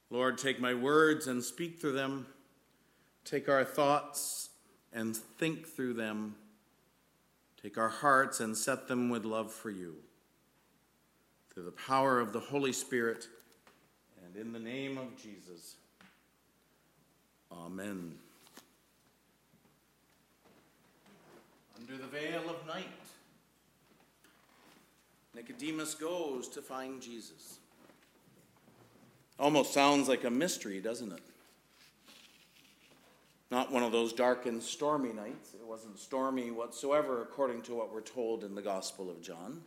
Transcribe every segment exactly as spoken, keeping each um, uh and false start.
Lord, take my words and speak through them. Take our thoughts and think through them. Take our hearts and set them with love for you. Through the power of the Holy Spirit and in the name of Jesus. Amen. Under the veil of night, Nicodemus goes to find Jesus. Almost sounds like a mystery, doesn't it? Not one of those dark and stormy nights. It wasn't stormy whatsoever, according to what we're told in the Gospel of John.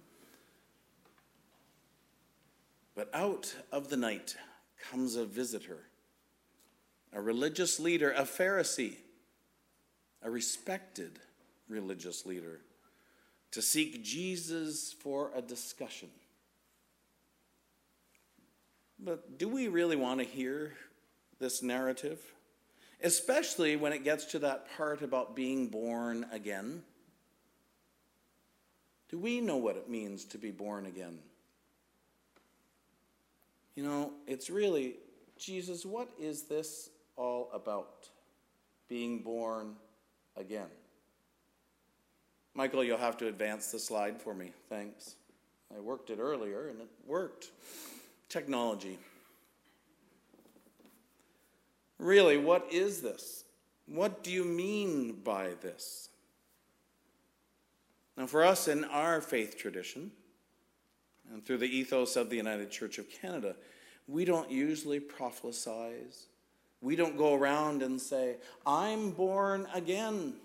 But out of the night comes a visitor, a religious leader, a Pharisee, a respected religious leader, to seek Jesus for a discussion. But do we really want to hear this narrative? Especially when it gets to that part about being born again. Do we know what it means to be born again? You know, it's really, Jesus, what is this all about? Being born again. Michael, you'll have to advance the slide for me. Thanks. I worked it earlier and it worked. Technology. Really, what is this? What do you mean by this? Now, for us in our faith tradition, and through the ethos of the United Church of Canada, we don't usually prophesize. We don't go around and say, I'm born again.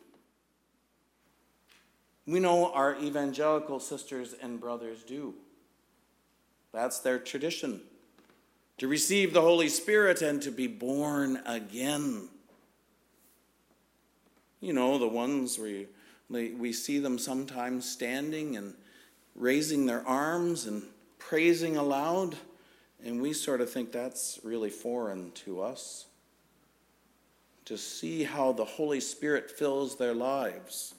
We know our evangelical sisters and brothers do. That's their tradition, to receive the Holy Spirit and to be born again. You know, the ones where we, we see them sometimes standing and raising their arms and praising aloud, and we sort of think that's really foreign to us. To see how the Holy Spirit fills their lives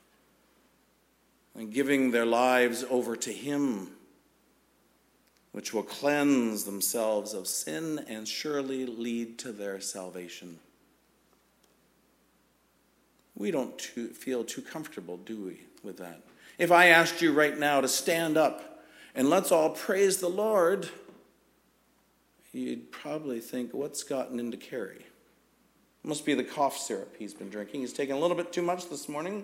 and giving their lives over to Him, which will cleanse themselves of sin and surely lead to their salvation. We don't too, feel too comfortable, do we, with that? If I asked you right now to stand up and let's all praise the Lord, you'd probably think, what's gotten into Kerry? It must be the cough syrup he's been drinking. He's taken a little bit too much this morning.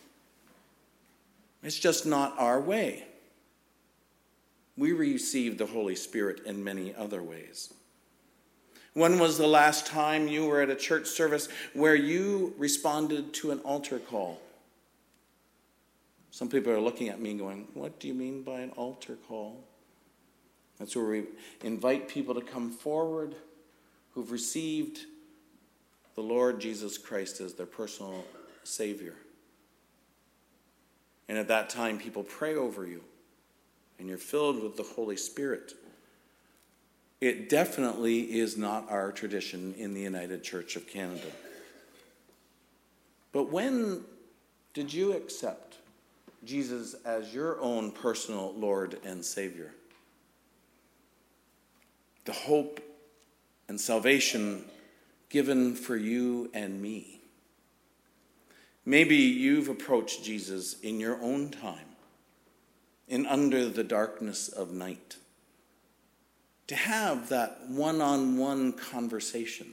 It's just not our way. We receive the Holy Spirit in many other ways. When was the last time you were at a church service where you responded to an altar call? Some people are looking at me going, what do you mean by an altar call? That's where we invite people to come forward who've received the Lord Jesus Christ as their personal Savior. And at that time, people pray over you, and you're filled with the Holy Spirit. It definitely is not our tradition in the United Church of Canada. But when did you accept Jesus as your own personal Lord and Savior? The hope and salvation given for you and me. Maybe you've approached Jesus in your own time, in under the darkness of night, to have that one-on-one conversation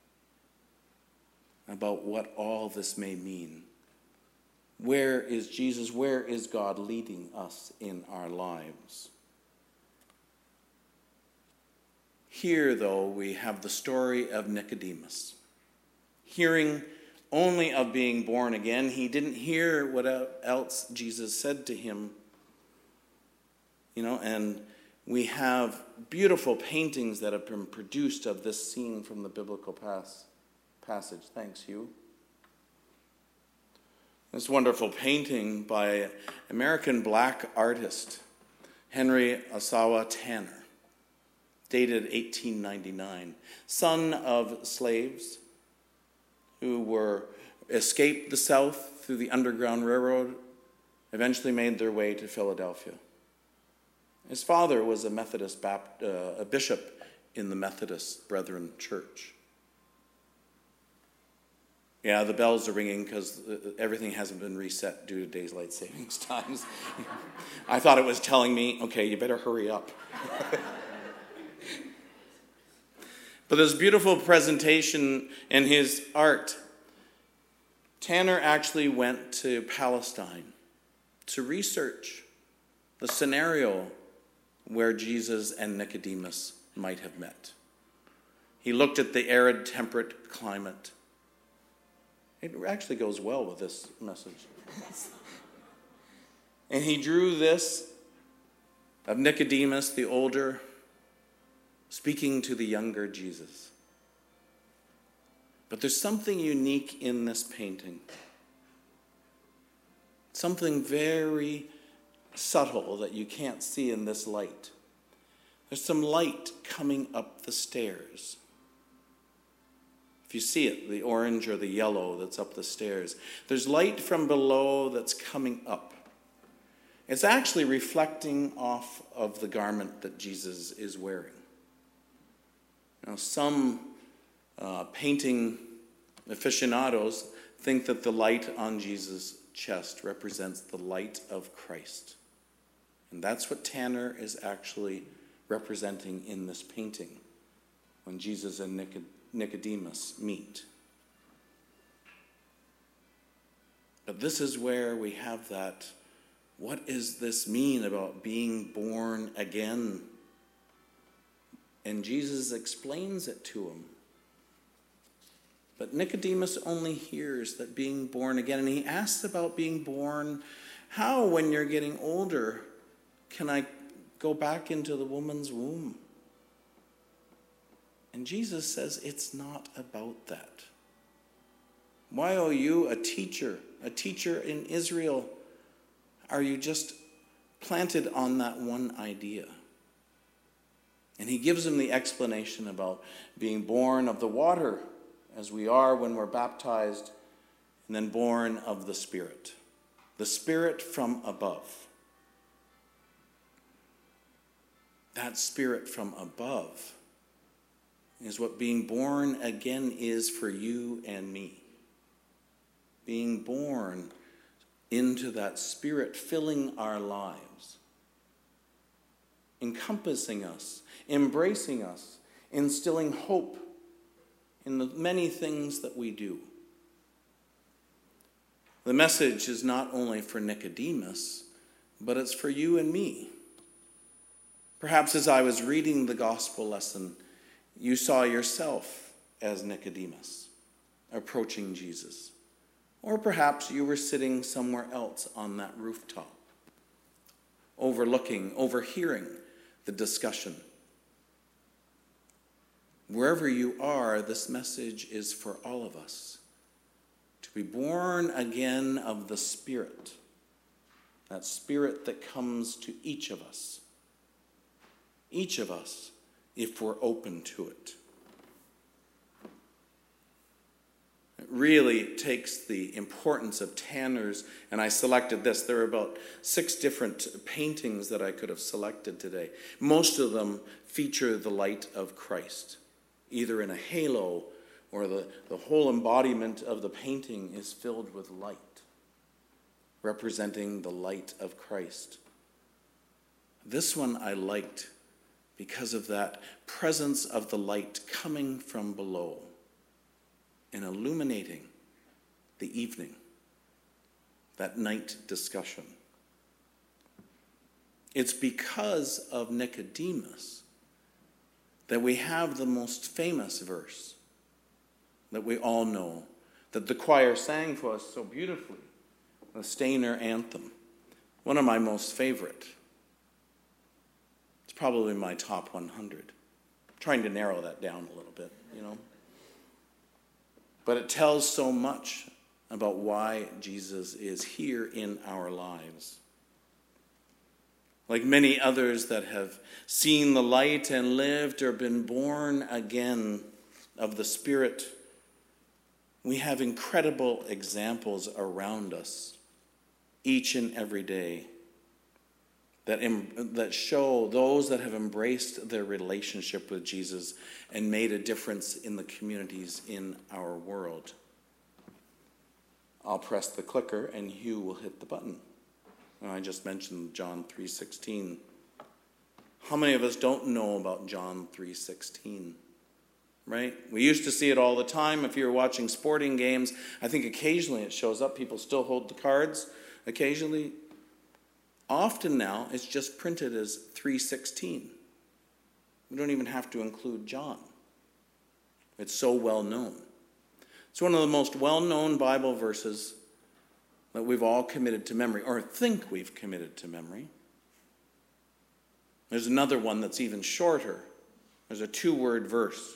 about what all this may mean. Where is Jesus? Where is God leading us in our lives? Here, though, we have the story of Nicodemus. Hearing only of being born again, he didn't hear what else Jesus said to him. You know, and we have beautiful paintings that have been produced of this scene from the biblical pass, passage. Thanks, Hugh. This wonderful painting by American black artist Henry Ossawa Tanner, dated eighteen ninety-nine, son of slaves who were escaped the South through the Underground Railroad, eventually made their way to Philadelphia. His father was a Methodist Baptist, uh, a bishop in the Methodist Brethren Church. Yeah, the bells are ringing because everything hasn't been reset due to daylight savings times. I thought it was telling me, okay, you better hurry up. But this beautiful presentation in his art, Tanner actually went to Palestine to research the scenario where Jesus and Nicodemus might have met. He looked at the arid, temperate climate. It actually goes well with this message. And he drew this of Nicodemus, the older, speaking to the younger Jesus. But there's something unique in this painting. Something very subtle that you can't see in this light. There's some light coming up the stairs. If you see it, the orange or the yellow that's up the stairs. There's light from below that's coming up. It's actually reflecting off of the garment that Jesus is wearing. Now, some uh, painting aficionados think that the light on Jesus' chest represents the light of Christ. And that's what Tanner is actually representing in this painting when Jesus and Nicodemus meet. But this is where we have that, what does this mean about being born again? And Jesus explains it to him. But Nicodemus only hears that being born again, and he asks about being born, how when you're getting older can I go back into the woman's womb? And Jesus says it's not about that. Why are you a teacher, a teacher in Israel? Are you just planted on that one idea? And he gives him the explanation about being born of the water, as we are when we're baptized, and then born of the Spirit. The Spirit from above. That Spirit from above is what being born again is for you and me. Being born into that Spirit filling our lives, encompassing us, embracing us, instilling hope in the many things that we do. The message is not only for Nicodemus, but it's for you and me. Perhaps as I was reading the gospel lesson, you saw yourself as Nicodemus approaching Jesus. Or perhaps you were sitting somewhere else on that rooftop, overlooking, overhearing the discussion. Wherever you are, this message is for all of us. To be born again of the Spirit. That Spirit that comes to each of us. Each of us, if we're open to it. It really takes the importance of Tanner's, and I selected this. There are about six different paintings that I could have selected today. Most of them feature the light of Christ, either in a halo or the, the whole embodiment of the painting is filled with light, representing the light of Christ. This one I liked because of that presence of the light coming from below and illuminating the evening, that night discussion. It's because of Nicodemus that we have the most famous verse that we all know, that the choir sang for us so beautifully, the Stainer Anthem, one of my most favorite. It's probably my top one hundred. I'm trying to narrow that down a little bit, you know. But it tells so much about why Jesus is here in our lives. Like many others that have seen the light and lived or been born again of the Spirit, we have incredible examples around us each and every day that, em- that show those that have embraced their relationship with Jesus and made a difference in the communities in our world. I'll press the clicker and Hugh will hit the button. And I just mentioned John three sixteen. How many of us don't know about John three sixteen? Right? We used to see it all the time. If you were watching sporting games, I think occasionally it shows up. People still hold the cards occasionally. Often now, it's just printed as three sixteen. We don't even have to include John. It's so well known. It's one of the most well-known Bible verses that we've all committed to memory, or think we've committed to memory. There's another one that's even shorter. There's a two-word verse.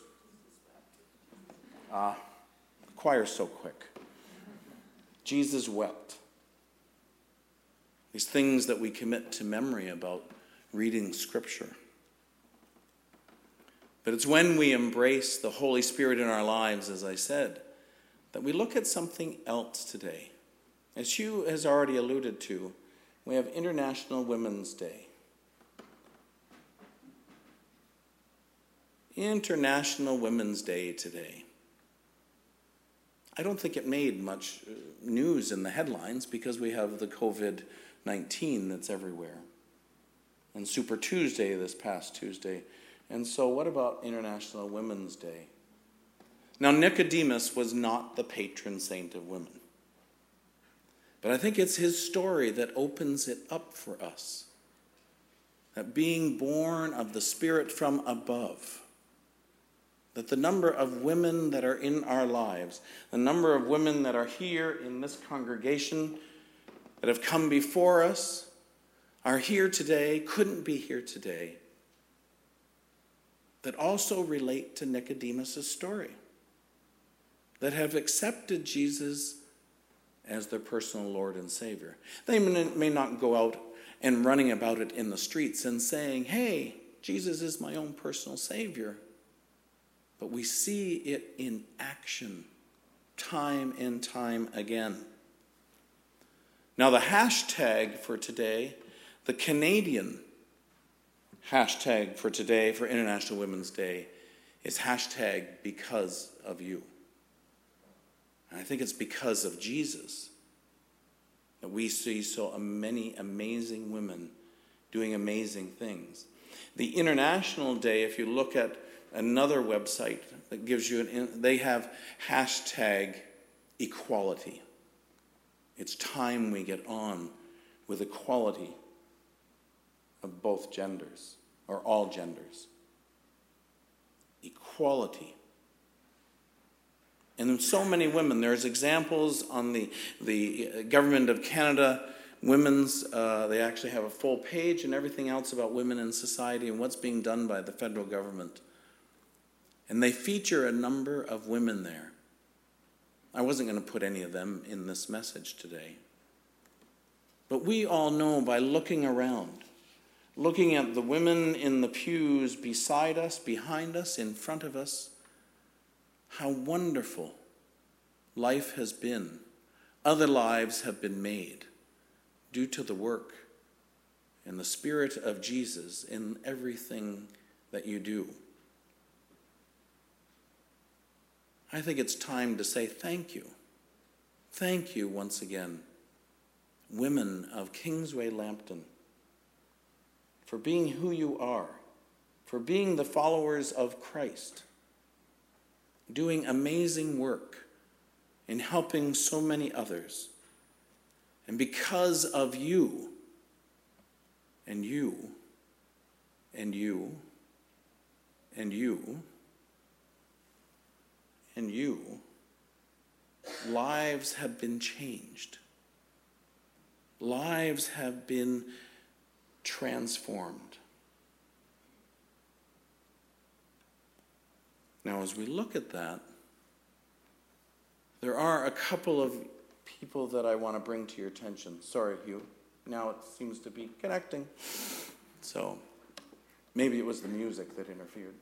Ah, the choir's so quick. Jesus wept. These things that we commit to memory about reading Scripture. But it's when we embrace the Holy Spirit in our lives, as I said, that we look at something else today. As Hugh has already alluded to, we have International Women's Day. International Women's Day today. I don't think it made much news in the headlines because we have the covid nineteen that's everywhere. And Super Tuesday this past Tuesday. And so what about International Women's Day? Now, Nicodemus was not the patron saint of women. But I think it's his story that opens it up for us. That being born of the Spirit from above, that the number of women that are in our lives, the number of women that are here in this congregation, that have come before us, are here today, couldn't be here today, that also relate to Nicodemus' story, that have accepted Jesus as their personal Lord and Savior. They may not go out and running about it in the streets and saying, hey, Jesus is my own personal Savior. But we see it in action time and time again. Now the hashtag for today, the Canadian hashtag for today for International Women's Day is hashtag because of you. And I think it's because of Jesus that we see so many amazing women doing amazing things. The International Day, if you look at another website that gives you an, they have hashtag equality. It's time we get on with equality of both genders, or all genders. Equality. And so many women, there's examples on the, the Government of Canada women's, uh, they actually have a full page and everything else about women in society and what's being done by the federal government. And they feature a number of women there. I wasn't going to put any of them in this message today. But we all know by looking around, looking at the women in the pews beside us, behind us, in front of us, how wonderful life has been. Other lives have been made due to the work and the Spirit of Jesus in everything that you do. I think it's time to say thank you. Thank you once again, women of Kingsway Lambton, for being who you are, for being the followers of Christ, doing amazing work in helping so many others. And because of you, and you, and you, and you, and you, lives have been changed. Lives have been transformed. Now, as we look at that, there are a couple of people that I want to bring to your attention. Sorry, Hugh. Now it seems to be connecting. So maybe it was the music that interfered.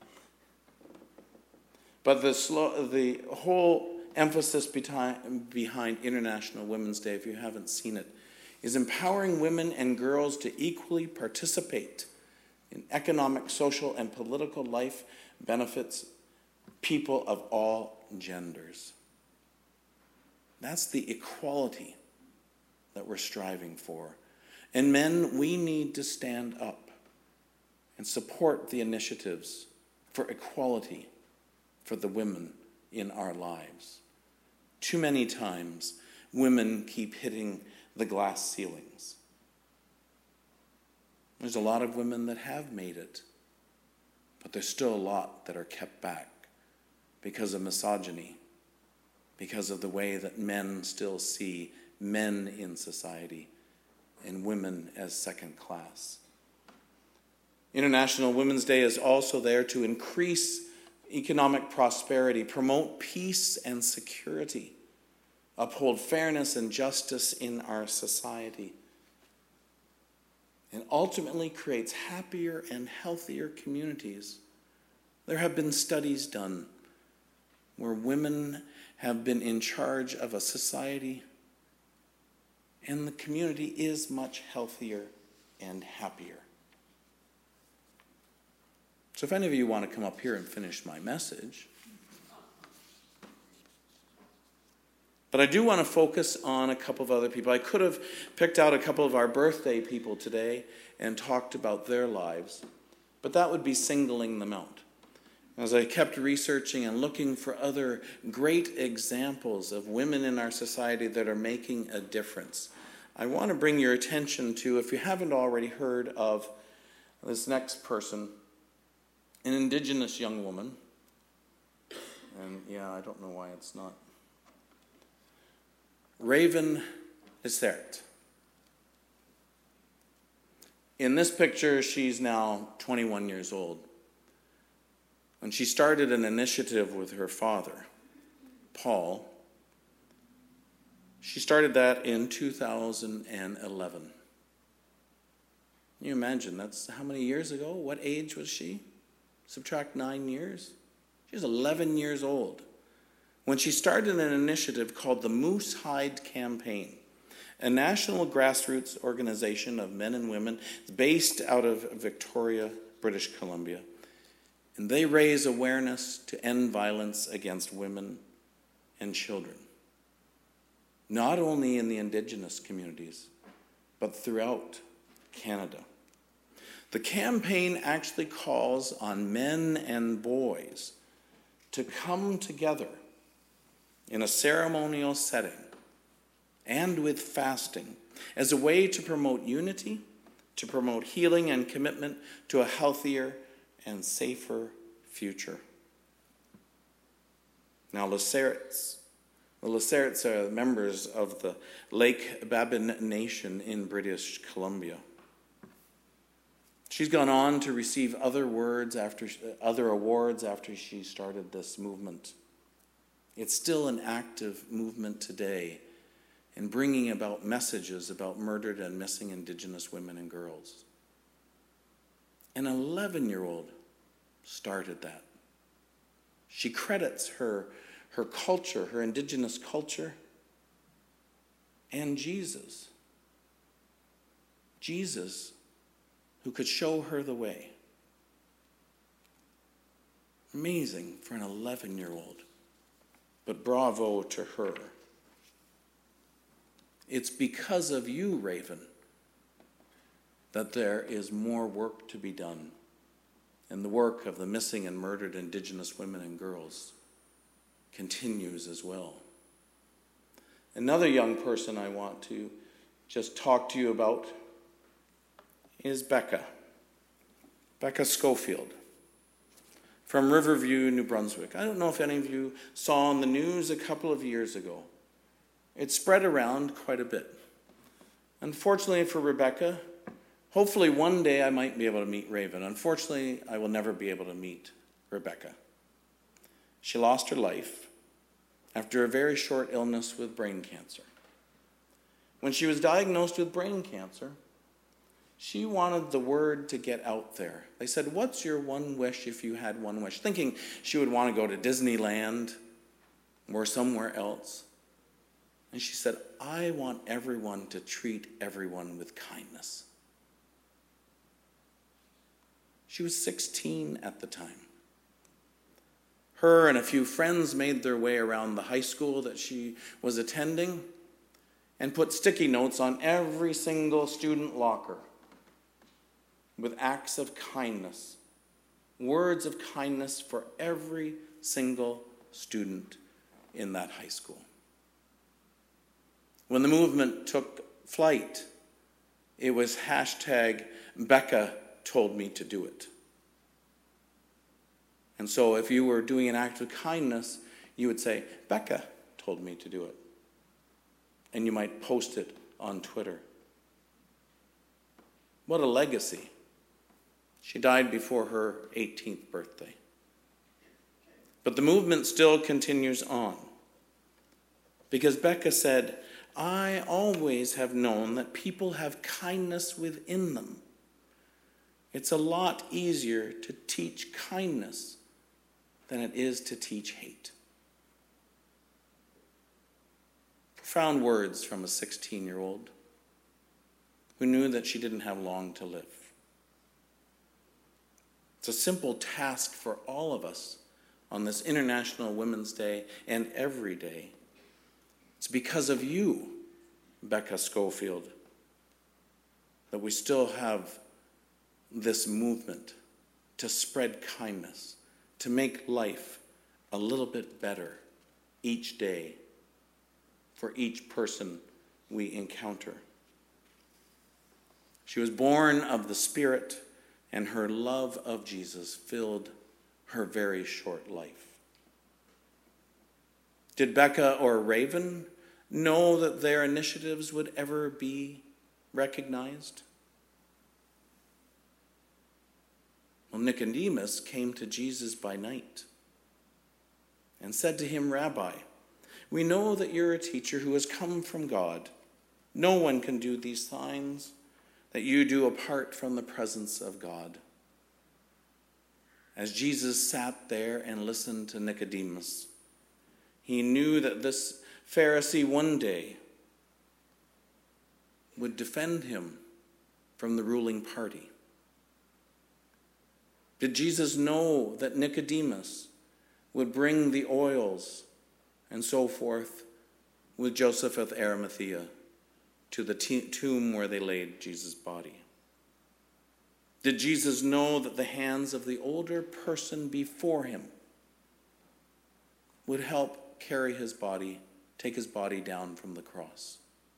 But the, slow, the whole emphasis behind, behind International Women's Day, if you haven't seen it, is empowering women and girls to equally participate in economic, social, and political life benefits people of all genders. That's the equality that we're striving for. And men, we need to stand up and support the initiatives for equality for the women in our lives. Too many times, women keep hitting the glass ceilings. There's a lot of women that have made it, but there's still a lot that are kept back because of misogyny, because of the way that men still see men in society and women as second class. International Women's Day is also there to increase economic prosperity, promote peace and security, uphold fairness and justice in our society, and ultimately creates happier and healthier communities. There have been studies done where women have been in charge of a society, and the community is much healthier and happier. So if any of you want to come up here and finish my message. But I do want to focus on a couple of other people. I could have picked out a couple of our birthday people today and talked about their lives, but that would be singling them out. As I kept researching and looking for other great examples of women in our society that are making a difference, I want to bring your attention to, if you haven't already heard of this next person, an Indigenous young woman. And yeah, I don't know why it's not. Raven Lacerte. In this picture, she's now twenty-one years old. When she started an initiative with her father, Paul, she started that in two thousand eleven. Can you imagine? That's how many years ago? What age was she? Subtract nine years. She was eleven years old when she started an initiative called the Moose Hide Campaign, a national grassroots organization of men and women based out of Victoria, British Columbia. And they raise awareness to end violence against women and children, not only in the Indigenous communities, but throughout Canada. The campaign actually calls on men and boys to come together in a ceremonial setting and with fasting as a way to promote unity, to promote healing and commitment to a healthier and safer future. Now, Lacertes. The Lacertes are members of the Lake Babin Nation in British Columbia. She's gone on to receive other words after other awards after she started this movement. It's still an active movement today in bringing about messages about murdered and missing Indigenous women and girls. An eleven-year-old started that. She credits her, her culture, her Indigenous culture, and Jesus. Jesus, who could show her the way. Amazing for an eleven-year-old, but bravo to her. It's because of you, Raven, that there is more work to be done, and the work of the missing and murdered Indigenous women and girls continues as well. Another young person I want to just talk to you about is Becca. Becca Schofield from Riverview, New Brunswick. I don't know if any of you saw on the news a couple of years ago. It spread around quite a bit. Unfortunately for Rebecca, hopefully one day I might be able to meet Raven. Unfortunately, I will never be able to meet Rebecca. She lost her life after a very short illness with brain cancer. When she was diagnosed with brain cancer, she wanted the word to get out there. They said, "What's your one wish if you had one wish?" Thinking she would want to go to Disneyland or somewhere else. And she said, I want everyone to treat everyone with kindness. She was sixteen at the time. Her and a few friends made their way around the high school that she was attending and put sticky notes on every single student locker with acts of kindness, words of kindness for every single student in that high school. When the movement took flight, it was hashtag Becca told me to do it. And so if you were doing an act of kindness, you would say, Becca told me to do it. And you might post it on Twitter. What a legacy. She died before her eighteenth birthday. But the movement still continues on. Because Becca said, I always have known that people have kindness within them. It's a lot easier to teach kindness than it is to teach hate. Profound words from a sixteen-year-old who knew that she didn't have long to live. It's a simple task for all of us on this International Women's Day and every day. It's because of you, Becca Schofield, that we still have this movement to spread kindness, to make life a little bit better each day for each person we encounter. She was born of the Spirit, and her love of Jesus filled her very short life. Did Becca or Raven know that their initiatives would ever be recognized? Well, Nicodemus came to Jesus by night and said to him, Rabbi, we know that you're a teacher who has come from God. No one can do these signs that you do apart from the presence of God. As Jesus sat there and listened to Nicodemus, he knew that this Pharisee one day would defend him from the ruling party. Did Jesus know that Nicodemus would bring the oils and so forth with Joseph of Arimathea to the t- tomb where they laid Jesus' body? Did Jesus know that the hands of the older person before him would help carry his body, take his body down from the cross?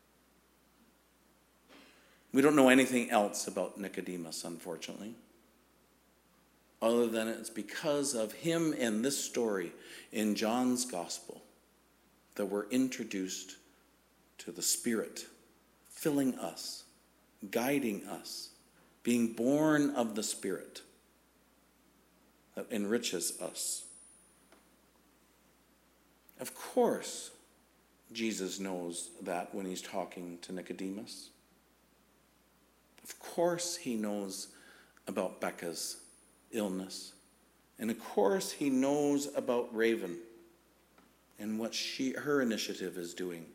We don't know anything else about Nicodemus, unfortunately, other than it's because of him and this story in John's Gospel that we're introduced to the Spirit filling us, guiding us, being born of the Spirit that enriches us. Of course, Jesus knows that when he's talking to Nicodemus. Of course, he knows about Becca's illness. And of course, he knows about Raven and what she, her initiative is doing.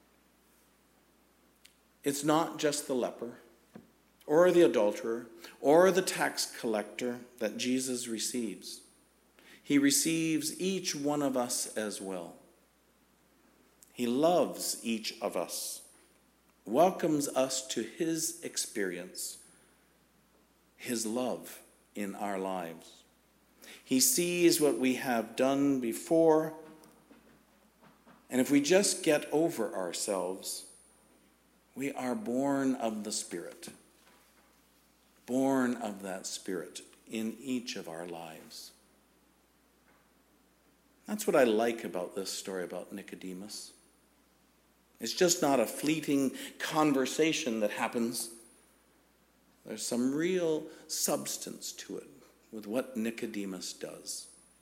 It's not just the leper or the adulterer or the tax collector that Jesus receives. He receives each one of us as well. He loves each of us, welcomes us to his experience, his love in our lives. He sees what we have done before, and if we just get over ourselves, we are born of the Spirit, born of that Spirit in each of our lives. That's what I like about this story about Nicodemus. It's just not a fleeting conversation that happens. There's some real substance to it with what Nicodemus does.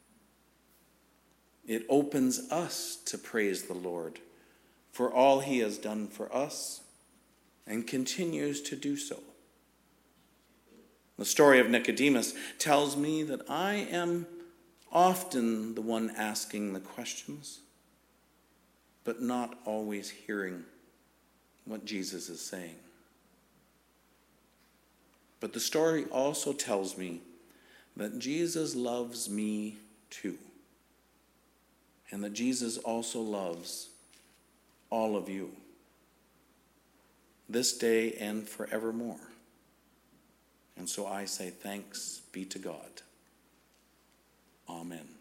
It opens us to praise the Lord for all he has done for us and continues to do so. The story of Nicodemus tells me that I am often the one asking the questions, but not always hearing what Jesus is saying. But the story also tells me that Jesus loves me too, and that Jesus also loves all of you, this day and forevermore. And so I say thanks be to God. Amen.